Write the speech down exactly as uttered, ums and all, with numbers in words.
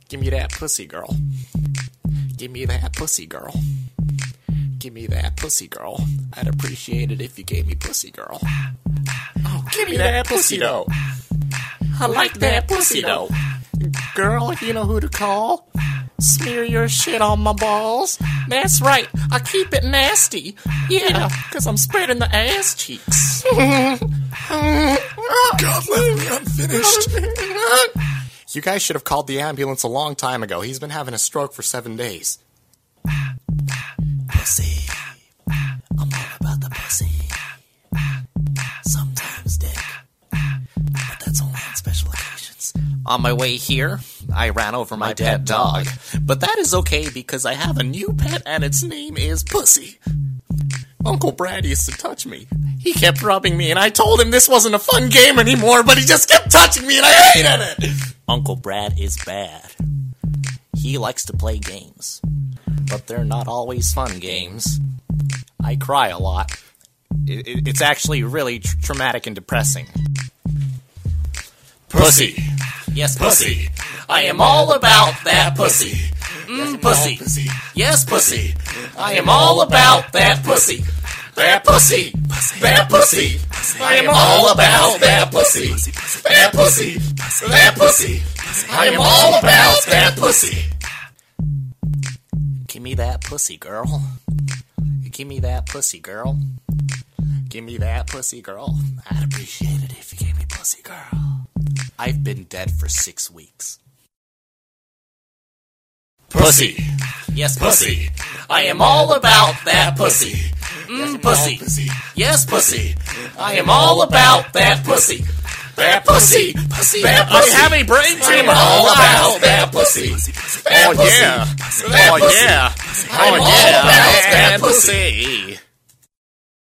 Give me that pussy, girl. Give me that pussy, girl. Give me that pussy, girl. I'd appreciate it if you gave me pussy, girl. Oh, give me that pussy, though. I like that pussy, though. Girl, you know who to call? Smear your shit on my balls. That's right, I keep it nasty. Yeah, because I'm spreading the ass cheeks. God, let me unfinished. You guys should have called the ambulance a long time ago. He's been having a stroke for seven days. Pussy. I'm all about the pussy. Sometimes dick. But that's only on special occasions. On my way here, I ran over my, my pet dog. dog. But that is okay because I have a new pet and its name is Pussy. Uncle Brad used to touch me. He kept rubbing me and I told him this wasn't a fun game anymore, but he just kept touching me and I hated it. Uncle Brad is bad. He likes to play games. But they're not always fun games. I cry a lot. It, it, it's actually really tr- traumatic and depressing. Pussy. Yes, pussy. I am all about that pussy. Mm, pussy. Yes, pussy. I am all about that pussy. That pussy. That pussy. I am all about that pussy. That pussy. That pussy. I am all about that pussy. Give me that pussy, girl. Give me that pussy, girl. Give me that pussy, girl. I'd appreciate it if you gave me pussy, girl. I've been dead for six weeks. Pussy. Yes, pussy. I am all about that pussy. Mm, pussy. Yes, pussy. I am all about that pussy. That pussy. Pussy. That pussy. I have a brain tumor. I am all about that pussy. That oh, pussy. yeah. That oh, pussy. yeah. I'm oh, all yeah. about